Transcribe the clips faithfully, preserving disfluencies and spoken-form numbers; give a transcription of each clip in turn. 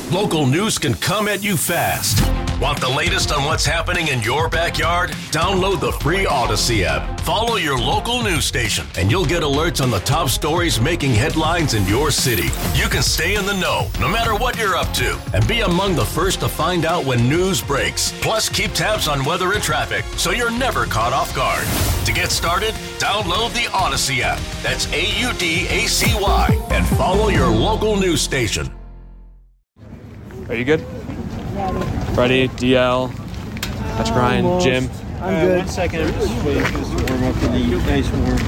Local news can come at you fast. Want the latest on what's happening in your backyard? Download the free Odyssey app. Follow your local news station, and you'll get alerts on the top stories making headlines in your city. You can stay in the know, no matter what you're up to, and be among the first to find out when news breaks. Plus, keep tabs on weather and traffic, so you're never caught off guard. To get started, download the Odyssey app. That's A U D A C Y, and follow your local news station. Are you good? Ready? D L, That's Brian, Almost. Jim. I'm uh, good. One second, I'm just waiting for this to warm up for the nice warm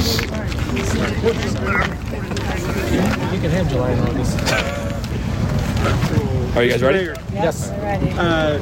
coffee. You can have July and August. Are you guys ready? Yes. Uh,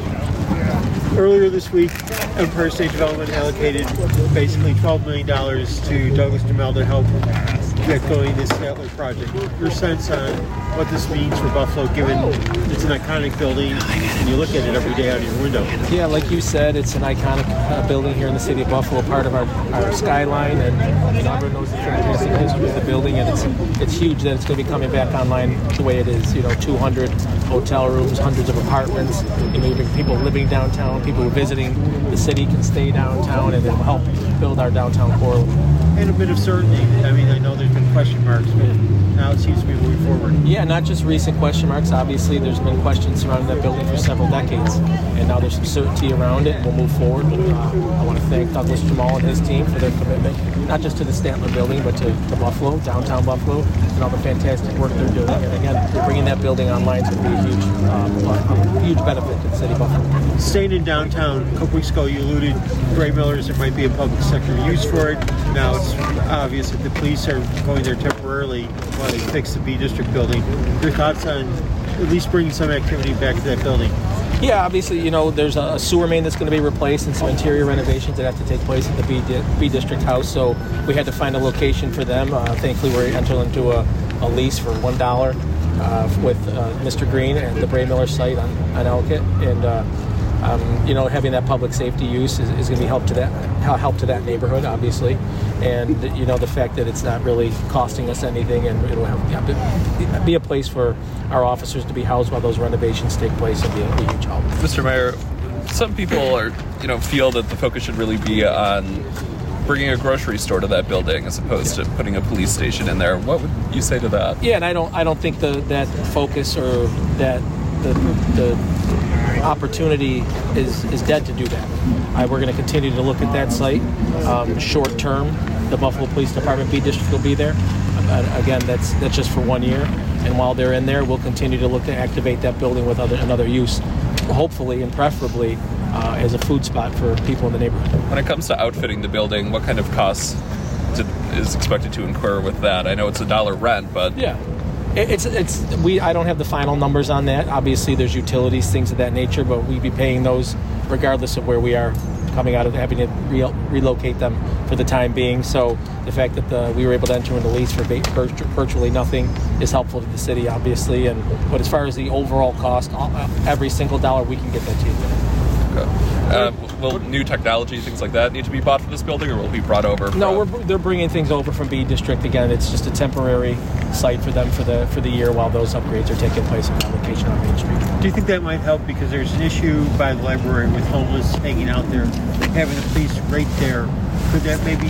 earlier this week, Empire State Development allocated basically twelve million dollars to Douglas Dumel to help get going this Statler project. Your sense on what this means for Buffalo, given it's an iconic building and you look at it every day out of your window? Yeah, like you said, it's an iconic uh, building here in the city of Buffalo, part of our, our skyline, and you know, everyone knows the fantastic history of the building, and it's it's huge that it's going to be coming back online the way it is. You know, two hundred hotel rooms, hundreds of apartments, you know, even people living downtown, people who are visiting the city can stay downtown, and it will help build our downtown core. And a bit of certainty. I mean, I know there's been question marks, but now it seems to be moving forward. Yeah, not just recent question marks. Obviously, there's been questions surrounding that building for several decades, and now there's some certainty around it. We'll move forward. Uh, I want to thank Douglas Dumel and his team for their commitment, not just to the Statler building, but to, to Buffalo, downtown Buffalo, and all the fantastic work they're doing. And again, bringing that building online is going to be a huge, um, a huge benefit to the city of Buffalo. Staying in downtown, a couple weeks ago you alluded, Gray Millers, there might be a public sector use for it. Now it's obvious that the police are going there temporarily while they fix the B District building. Your thoughts on at least bringing some activity back to that building? Yeah, obviously, you know, there's a sewer main that's going to be replaced and some interior renovations that have to take place at the B, Di- B District house. So we had to find a location for them. Uh, thankfully, we're entering into a, a lease for one dollar uh, with uh, Mister Green at the Bray Miller site on, on Ellicott. And, uh, um, you know, having that public safety use is, is going to be help to that help to that neighborhood, obviously. And, you know, the fact that it's not really costing us anything, and it'll have, yeah, be a place for our officers to be housed while those renovations take place will be a, be a huge help. Mister Mayor, some people are, you know, feel that the focus should really be on bringing a grocery store to that building as opposed to putting a police station in there. What would you say to that? Yeah, and I don't, I don't think the that focus or that the the opportunity is is dead to do that. I, we're going to continue to look at that site. Um, short term, the Buffalo Police Department B District will be there. Uh, again, that's that's just for one year. And while they're in there, we'll continue to look to activate that building with other another use, hopefully and preferably uh, as a food spot for people in the neighborhood. When it comes to outfitting the building, what kind of costs did, is expected to incur with that? I know it's a dollar rent, but yeah, it, it's it's we. I don't have the final numbers on that. Obviously, there's utilities, things of that nature, but we'd be paying those regardless of where we are coming out of having to re- relocate them for the time being. So the fact that the, we were able to enter into lease for virtually nothing is helpful to the city, obviously. And but as far as the overall cost, every single dollar we can get that to you. Okay. Uh, will new technology, things like that, need to be bought for this building, or will it be brought over? From... No, we're, they're bringing things over from B District. Again, it's just a temporary site for them for the for the year while those upgrades are taking place in that location on Main Street. Do you think that might help? Because there's an issue by the library with homeless hanging out there, having the police right there. Could that maybe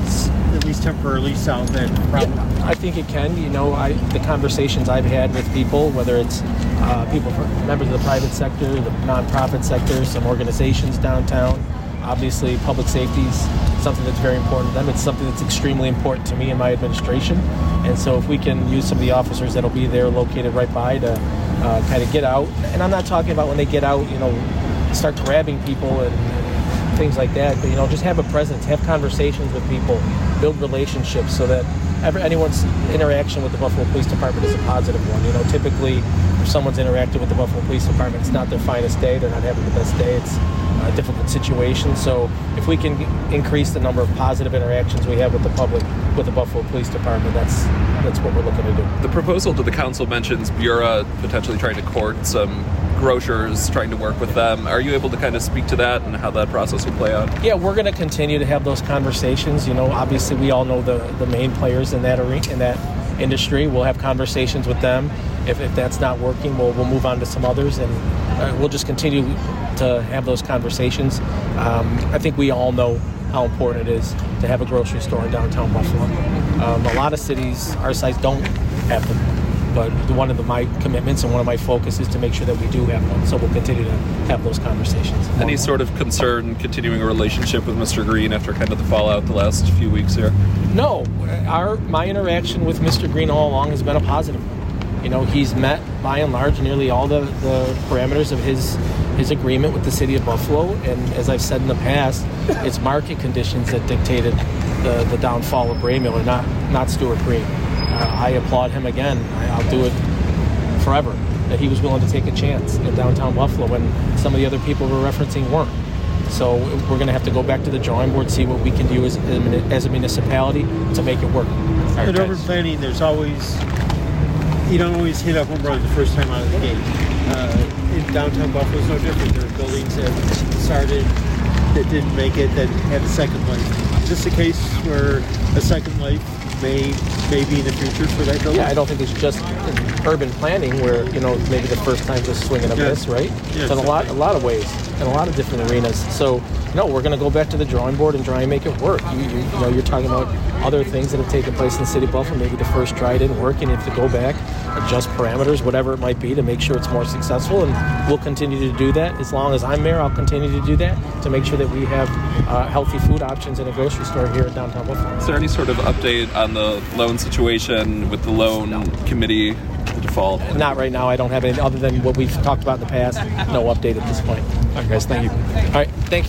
at least temporarily solve that problem? Yeah, I think it can. You know, I, the conversations I've had with people, whether it's uh, people, members of the private sector, the nonprofit sector, some organizations downtown, obviously public safety is something that's very important to them. It's something that's extremely important to me and my administration. And so if we can use some of the officers that'll be there located right by to uh, kind of get out, and I'm not talking about when they get out, you know, start grabbing people and, and things like that, but, you know, just have a presence, have conversations with people, build relationships so that every, anyone's interaction with the Buffalo Police Department is a positive one. You know, typically if someone's interacted with the Buffalo Police Department, it's not their finest day, they're not having the best day, it's a difficult situation. So if we can increase the number of positive interactions we have with the public, with the Buffalo Police Department, that's that's what we're looking to do. The proposal to the council mentions Bura potentially trying to court some grocers, trying to work with them. Are you able to kind of speak to that and how that process will play out? Yeah, we're going to continue to have those conversations. You know, obviously we all know the, the main players in that arena, in that industry. We'll have conversations with them If, if that's not working, we'll, we'll move on to some others, and uh, we'll just continue to have those conversations. Um, I think we all know how important it is to have a grocery store in downtown Buffalo. Um, a lot of cities our size don't have them, but one of the, my commitments and one of my focus is to make sure that we do have one, so we'll continue to have those conversations. Any sort of concern continuing a relationship with Mister Green after kind of the fallout the last few weeks here? No. Our my interaction with Mister Green all along has been a positive one. You know, he's met, by and large, nearly all the, the parameters of his his agreement with the city of Buffalo. And as I've said in the past, it's market conditions that dictated the, the downfall of Bray Miller, not, not Stuart Green. Uh, I applaud him again. I, I'll do it forever, that he was willing to take a chance in downtown Buffalo when some of the other people we're referencing weren't. So we're going to have to go back to the drawing board, see what we can do as, as a municipality to make it work. In urban planning, there's always... You don't always hit a home run the first time out of the gate. Uh, in downtown Buffalo, it's no different. There are buildings that started that didn't make it, that had a second life. Is this a case where a second life may, may be in the future for that building? Yeah, I don't think it's just in urban planning where, you know, maybe the first time just swing and a Yeah. miss, right? Yeah, so in a lot, a lot of ways, in a lot of different arenas. So, no, we're going to go back to the drawing board and try and make it work. You, you, you know, you're talking about other things that have taken place in the city of Buffalo. Maybe the first try didn't work, and you have to go back, adjust parameters, whatever it might be, to make sure it's more successful. And we'll continue to do that. As long as I'm mayor, I'll continue to do that to make sure that we have uh, healthy food options in a grocery store here in downtown Buffalo. Is there any sort of update on the loan situation with the loan no. committee, the default? Not right now. I don't have any other than what we've talked about in the past. No update at this point. All right, guys. Thank you. All right. Thank you.